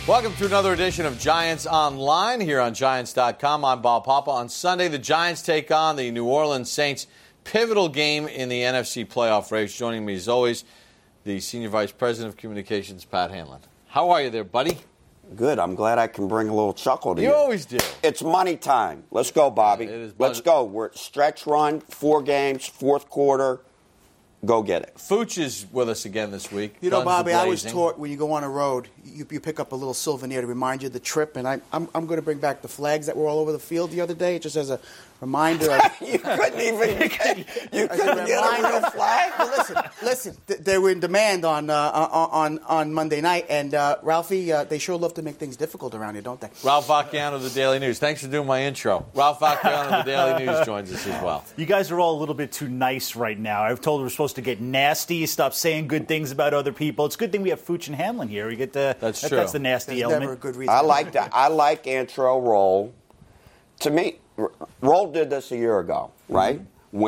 Welcome to another edition of Giants Online here on Giants.com. I'm Bob Papa. On Sunday, the Giants take on the New Orleans Saints. Pivotal game in the NFC playoff race. Joining me as always, the Senior Vice President of Communications, Pat Hanlon. How are you there, buddy? Good. I'm glad I can bring a little chuckle to you. You always do. It's money time. Let's go, Bobby. Let's go. We're at stretch run, 4 games, fourth quarter. Go get it. Fooch is with us again this week. You know, Bobby, I was taught when you go on a road, you pick up a little souvenir to remind you of the trip, and I'm going to bring back the flags that were all over the field the other day, just as a reminder. You couldn't even get a real flag? Well, listen, they were in demand on Monday night, and Ralphie, they sure love to make things difficult around here, don't they? Ralph Vacchiano of the Daily News. Thanks for doing my intro. Ralph Vacchiano of the Daily News joins us as well. You guys are all a little bit too nice right now. I've told we're supposed to get nasty, stop saying good things about other people. It's a good thing we have Fooch and Hanlon here. We get That's true. That's the nasty There's element. never a good reason. I like that. I like Antro Roll. To me, Roll did this a year ago, right?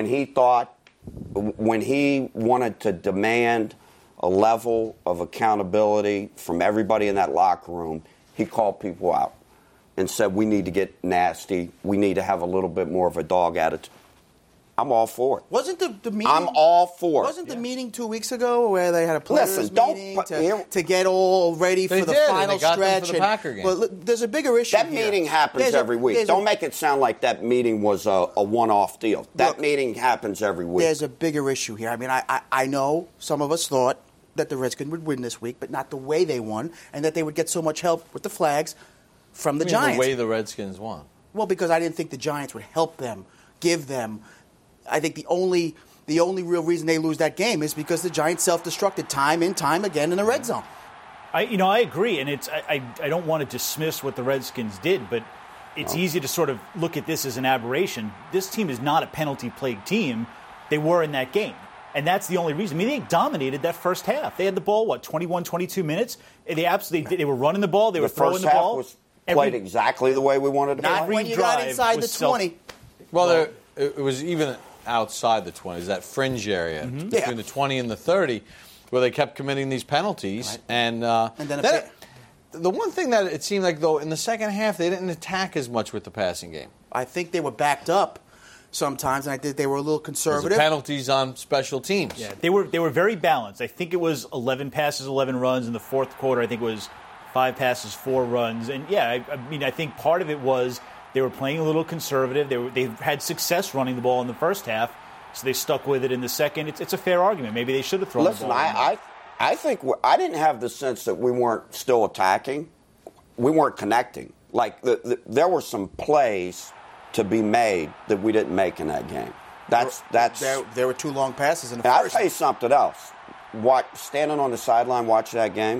Mm-hmm. When he wanted to demand a level of accountability from everybody in that locker room, he called people out and said, we need to get nasty. We need to have a little bit more of a dog attitude. I'm all for it. Wasn't the meeting? I'm all for it. Wasn't the meeting 2 weeks ago where they had a players meeting to get all ready for the final stretch? For the Packer game. Well, there's a bigger issue. That meeting happens every week. Don't make it sound like that meeting was a one-off deal. That meeting happens every week. There's a bigger issue here. I mean, I know some of us thought that the Redskins would win this week, but not the way they won, and that they would get so much help with the flags from the Giants. The way the Redskins won. Well, because I didn't think the Giants would help them, give them. I think the only real reason they lose that game is because the Giants self-destructed time and time again in the red zone. I agree, and I don't want to dismiss what the Redskins did, but it's easy to sort of look at this as an aberration. This team is not a penalty-plagued team. They were in that game, and that's the only reason. I mean, they dominated that first half. They had the ball, 21, 22 minutes? They were running the ball. They were throwing the ball. The first half was played exactly the way we wanted to play. Not when you got inside the 20. Well, it was even outside the 20s, that fringe area between the 20 and the 30, where they kept committing these penalties. Right. And then the one thing that it seemed like, though, in the second half, they didn't attack as much with the passing game. I think they were backed up sometimes, and I think they were a little conservative. Penalties on special teams. Yeah, they were very balanced. I think it was 11 passes, 11 runs. In the fourth quarter, I think it was 5 passes, 4 runs. And, yeah, I think part of it was they were playing a little conservative. They had success running the ball in the first half, so they stuck with it in the second. It's a fair argument. Maybe they should have thrown the ball. Listen, I think I didn't have the sense that we weren't still attacking. We weren't connecting. Like, there were some plays to be made that we didn't make in that game. There were 2 long passes in the first. I'll tell you something else. Standing on the sideline watching that game,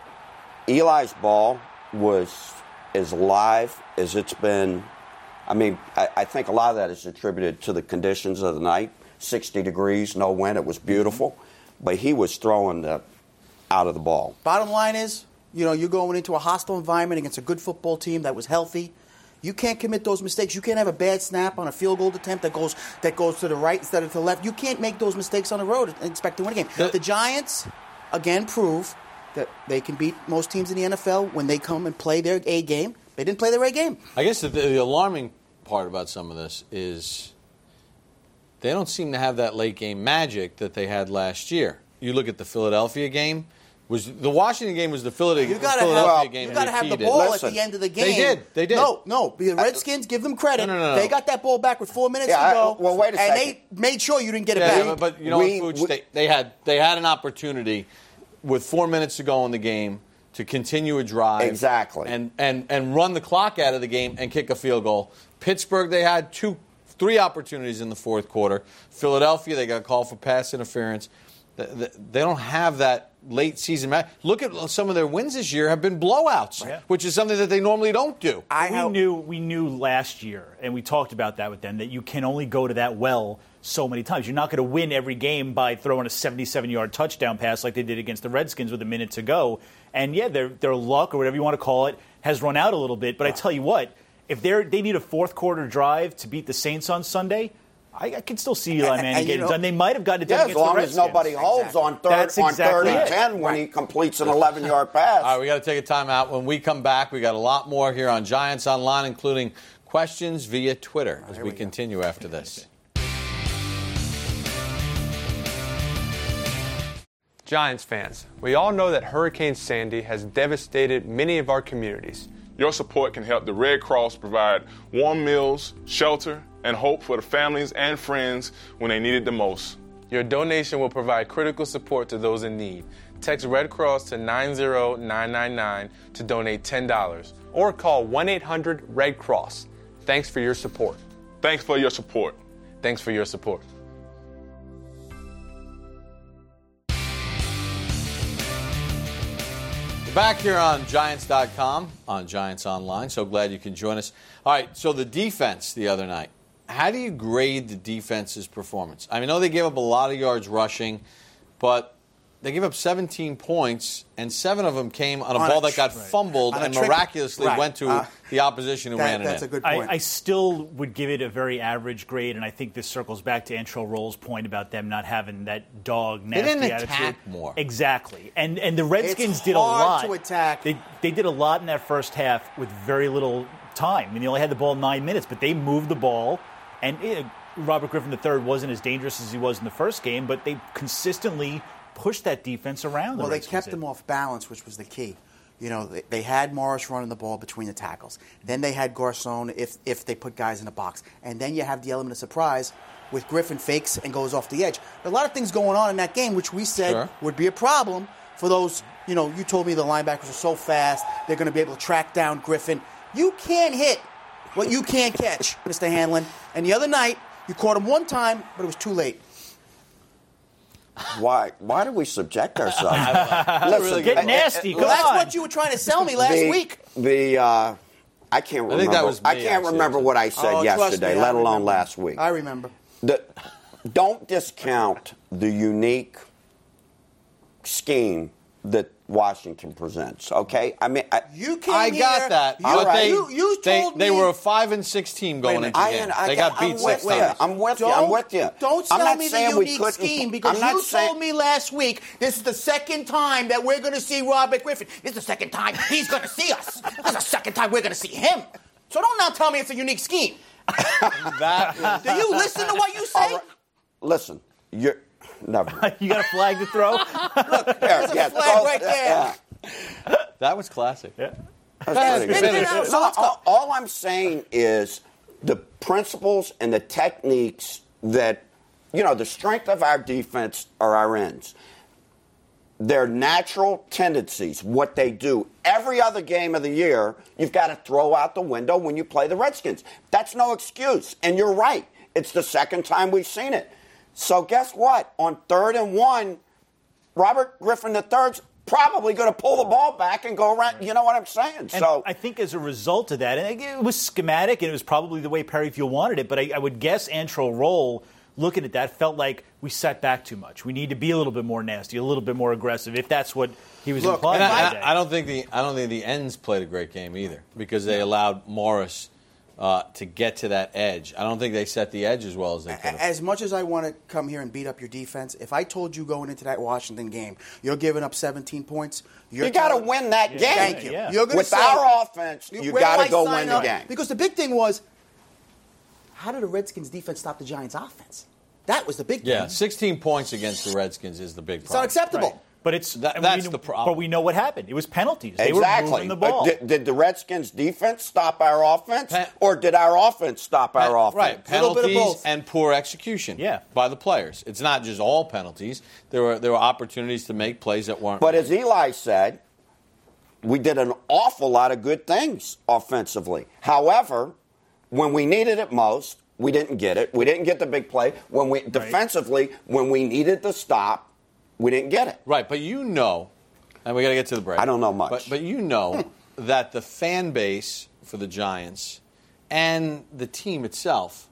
Eli's ball was as live as it's been. I mean, I think a lot of that is attributed to the conditions of the night. 60 degrees, no wind. It was beautiful. But he was throwing out of the ball. Bottom line is, you're going into a hostile environment against a good football team that was healthy. You can't commit those mistakes. You can't have a bad snap on a field goal attempt that goes to the right instead of to the left. You can't make those mistakes on the road and expect to win a game. The Giants, again, prove that they can beat most teams in the NFL when they come and play their A game. They didn't play their A game. I guess the alarming part about some of this is they don't seem to have that late game magic that they had last year. You look at the Philadelphia game. The Washington game was the Philadelphia game. You got to have the ball at the end of the game. They did. No. The Redskins, give them credit. No. They got that ball back with 4 minutes to go. Well, wait a second. And they made sure you didn't get it back. But Fooch, they had an opportunity with 4 minutes to go in the game to continue a drive. Exactly. And run the clock out of the game and kick a field goal. Pittsburgh, they had 3 opportunities in the fourth quarter. Philadelphia, they got called for pass interference. They don't have that late season match. Look at some of their wins this year have been blowouts, which is something that they normally don't do. We knew last year, and we talked about that with them, that you can only go to that well so many times. You're not going to win every game by throwing a 77-yard touchdown pass like they did against the Redskins with a minute to go. And, yeah, their luck, or whatever you want to call it, has run out a little bit. But I tell you what, if they need a fourth-quarter drive to beat the Saints on Sunday, I can still see Eli Manning getting it done. They might have gotten it done as against long the as Redskins. nobody holds on third That's on exactly 3rd and it. 10 when he completes an 11-yard pass. All right, we got to take a timeout. When we come back, we got a lot more here on Giants Online, including questions via Twitter as we continue after this. Giants fans, we all know that Hurricane Sandy has devastated many of our communities. Your support can help the Red Cross provide warm meals, shelter, and hope for the families and friends when they need it the most. Your donation will provide critical support to those in need. Text Red Cross to 90999 to donate $10 or call 1-800-RED-CROSS. Thanks for your support. Thanks for your support. Thanks for your support. Back here on Giants.com, on Giants Online. So glad you can join us. All right, so the defense the other night. How do you grade the defense's performance? I know they gave up a lot of yards rushing, but they gave up 17 points, and 7 of them came on a ball that got fumbled and miraculously went to the opposition who ran it in. That's a good point. I still would give it a very average grade, and I think this circles back to Antrel Roll's point about them not having that dog nasty They didn't attitude. attack more. Exactly. And the Redskins It's did a lot. hard to attack. They did a lot in that first half with very little time. I mean, they only had the ball 9 minutes, but they moved the ball. And Robert Griffin III wasn't as dangerous as he was in the first game, but they consistently pushed that defense around. Well, they kept them off balance, which was the key. You know, they had Morris running the ball between the tackles. Then they had Garcon if they put guys in a box. And then you have the element of surprise with Griffin fakes and goes off the edge. There are a lot of things going on in that game, which we said would be a problem for those, you told me the linebackers are so fast, they're going to be able to track down Griffin. You can't hit what you can't catch, Mr. Hanlon. And the other night, you caught him one time, but it was too late. Why do we subject ourselves? Listen, get nasty. Well, that's what you were trying to sell me last week. I can't remember. I think that was me, I can't remember what I said yesterday, let alone last week. I remember. Don't discount the unique scheme that Washington presents. Okay, I mean, you came I got here, that. You, But you told me they were a 5-6 team going into the game. They got beat 6 times. I'm with you. Don't I'm sell not me the saying we unique couldn't. scheme because you told me last week this is the second time that we're going to see Robert Griffin. This is the second time he's going to see us. This is the second time we're going to see him. So don't now tell me it's a unique scheme. Do you listen to what you say? Right. Listen, you're never. You got a flag to throw? Look, there's a flag right there. That was classic. Yeah. All I'm saying is the principles and the techniques that, the strength of our defense are our ends. Their natural tendencies, what they do. Every other game of the year, you've got to throw out the window when you play the Redskins. That's no excuse. And you're right. It's the second time we've seen it. So guess what? On 3rd and 1, Robert Griffin III's probably going to pull the ball back and go around. You know what I'm saying? And so I think as a result of that, and it was schematic and it was probably the way Perryfield wanted it, but I would guess Antrel Roll, looking at that, felt like we sat back too much. We need to be a little bit more nasty, a little bit more aggressive, if that's what he was implying. I don't think the ends played a great game either because they allowed Morris to get to that edge. I don't think they set the edge as well as they could have. As much as I want to come here and beat up your defense, if I told you going into that Washington game, you're giving up 17 points. You got to win that game. Thank you. Yeah. You're With our offense, you got to go win the game. Because the big thing was, how did the Redskins defense stop the Giants offense? That was the big thing. Yeah, 16 points against the Redskins is the big problem. It's unacceptable. Right. But that's the problem. But we know what happened. It was penalties. They Exactly. were moving the ball. Did the Redskins' defense stop our offense, or did our offense stop our offense? Right. Penalties and poor execution by the players. It's not just all penalties. There were opportunities to make plays that weren't. But as Eli said, we did an awful lot of good things offensively. However, when we needed it most, we didn't get it. We didn't get the big play. Defensively, when we needed the stop, we didn't get it. Right, but and we got to get to the break. I don't know much. But that the fan base for the Giants and the team itself,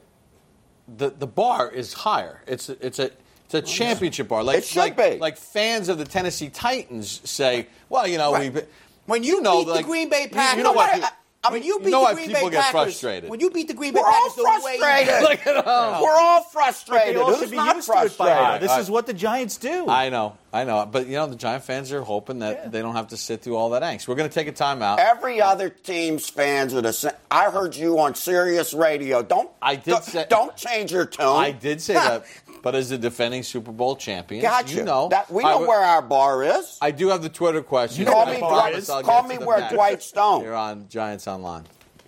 the bar is higher. It's a championship bar. It should be. Like fans of the Tennessee Titans say, well, Right. When you beat the Green Bay Packers, When you beat know the why Green people Bay get Packers, frustrated. when you beat the Green Bay We're all Packers, the way frustrated. Look at them. We're all They frustrated. all Who's should be not used to it by now. frustrated? This is what the Giants do. I know. But, the Giant fans are hoping that they don't have to sit through all that angst. We're going to take a timeout. Every other team's fans are the same. I heard you on Sirius Radio. Don't change your tone. I did say that. But as the defending Super Bowl champions, Gotcha. you know. We know where our bar is. I do have the Twitter question. Call me where Dwight Stone. You're on Giants Online.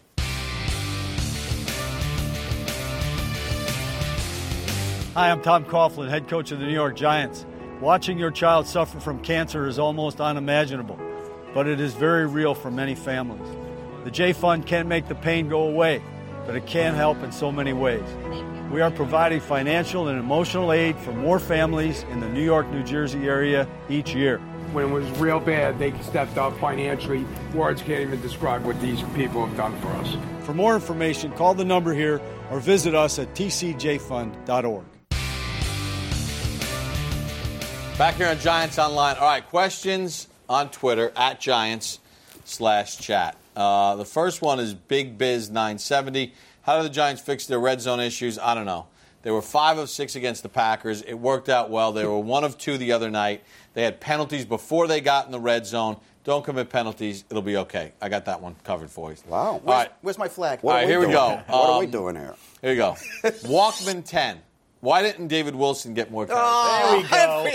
Hi, I'm Tom Coughlin, head coach of the New York Giants. Watching your child suffer from cancer is almost unimaginable, but it is very real for many families. The J Fund can't make the pain go away, but it can help in so many ways. We are providing financial and emotional aid for more families in the New York, New Jersey area each year. When it was real bad, they stepped up financially. Words can't even describe what these people have done for us. For more information, call the number here or visit us at tcjfund.org. Back here on Giants Online. All right, questions on Twitter at Giants/chat. The first one is Big Biz 970. How did the Giants fix their red zone issues? I don't know. They were 5 of 6 against the Packers. It worked out well. They were 1 of 2 the other night. They had penalties before they got in the red zone. Don't commit penalties. It'll be okay. I got that one covered for you. Wow. Where's my flag? All right, here we go. What are we doing here? Here we go. Walkman 10. Why didn't David Wilson get more carries? There we go.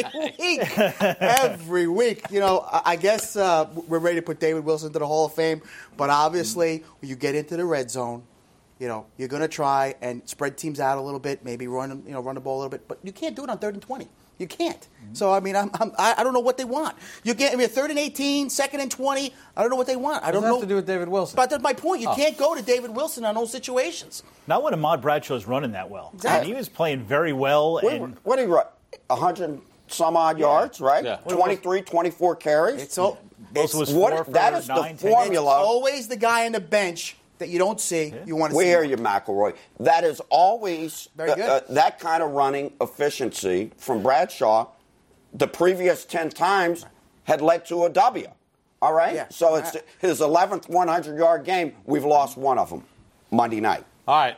Every week. I guess we're ready to put David Wilson into the Hall of Fame, but obviously when you get into the red zone, you're going to try and spread teams out a little bit, maybe run the ball a little bit, but you can't do it on 3rd and 20. You can't. Mm-hmm. So, I don't know what they want. You get 3rd and 18, 2nd and 20. I don't know what they want. I don't know. What does that have to do with David Wilson? But that's my point. You can't go to David Wilson on those situations. Not when Ahmad Bradshaw's running that well. Exactly. He was playing very well. What did he run? 100 some odd yards, right? Yeah. 23, 24 carries. Also was 4 for that is 9, the formula. It's always the guy on the bench that you don't see. Yeah. You want to see. We hear you, McElroy. That is always very good. That kind of running efficiency from Bradshaw. The previous 10 times had led to a W. All right? Yeah. So it's his 11th 100-yard game. We've lost one of them Monday night. All right.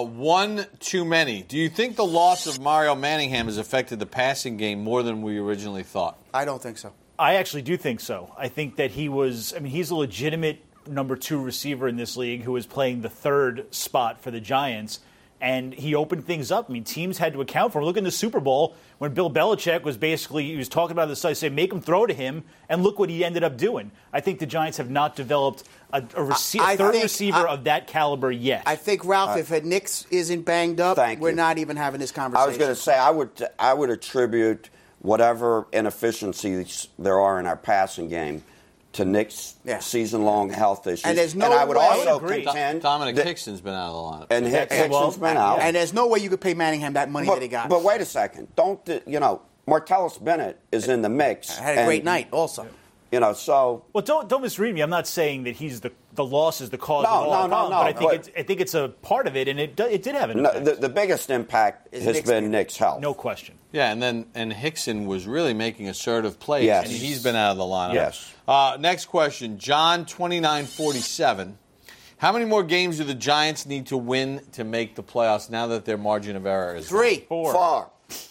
One too many. Do you think the loss of Mario Manningham has affected the passing game more than we originally thought? I don't think so. I actually do think so. I think that he's a legitimate number 2 receiver in this league who was playing the 3rd spot for the Giants. And he opened things up. Teams had to account for him. Look in the Super Bowl when Bill Belichick was he was talking about the side, say, make him throw to him, and look what he ended up doing. I think the Giants have not developed a third receiver of that caliber yet. I think, Ralph, if Nix isn't banged up, we're not even having this conversation. I was going to say, I would attribute whatever inefficiencies there are in our passing game to Nick's season-long health issues. And there's no I would way. also agree. contend Dominic Hickson's been out of the lineup. And Hickson's been out. And there's no way you could pay Manningham that money that he got. But wait a second. Martellus Bennett is in the mix. Had a great night also. So... Well, don't misread me. I'm not saying that he's the loss is the cause of all the problem, but I think it's a part of it, and it did have an impact. The biggest impact has been Nick's health. No question. Yeah, and Hickson was really making assertive plays, yes. and he's been out of the lineup. Yes. Next question, John 2947. How many more games do the Giants need to win to make the playoffs now that their margin of error is 3. 4.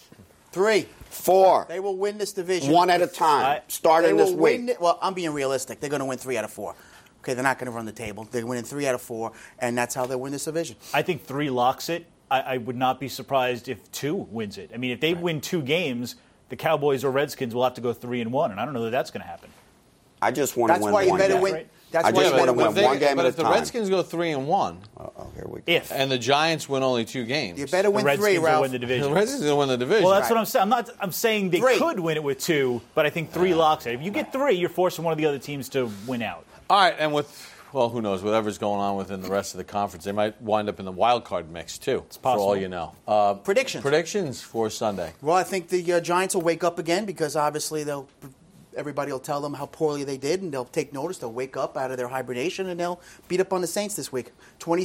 3. 4. They will win this division. One at a time, starting this week. Well, I'm being realistic. They're going to win 3 out of 4. Okay, they're not going to run the table. They're winning 3 out of 4, and that's how they win this division. I think 3 locks it. I would not be surprised if 2 wins it. If they win 2 games, the Cowboys or Redskins will have to go 3-1, and I don't know that that's going to happen. I just want to win one game. That's why you better win. I just want to win one game at a time. But if the Redskins go 3-1, here we go. And the Giants win only 2 games, you better win the 3, Ralph. Will win the division. The Redskins will win the division. Well, that's what I'm saying. I'm saying they could win it with 2, but I think 3 locks it. If you get 3, you're forcing one of the other teams to win out. All right, and who knows, whatever's going on within the rest of the conference, they might wind up in the wild card mix, too, it's possible. for all you know. Predictions for Sunday. Well, I think the Giants will wake up again because obviously everybody will tell them how poorly they did, and they'll take notice. They'll wake up out of their hibernation, and they'll beat up on the Saints this week,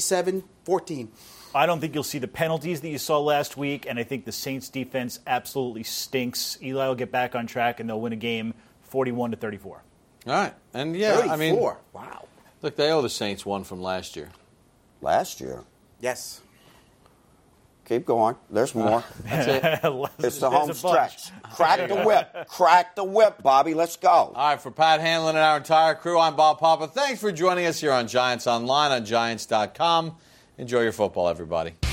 27-14. I don't think you'll see the penalties that you saw last week, and I think the Saints' defense absolutely stinks. Eli will get back on track, and they'll win a game 41-34. All right. And, 34. Wow. Look, they owe the Saints one from last year. Last year. Yes. Keep going. There's more. That's it. It's the home stretch. Crack the whip. Crack the whip, Bobby. Let's go. All right, for Pat Hanlon and our entire crew, I'm Bob Papa. Thanks for joining us here on Giants Online on Giants.com. Enjoy your football, everybody.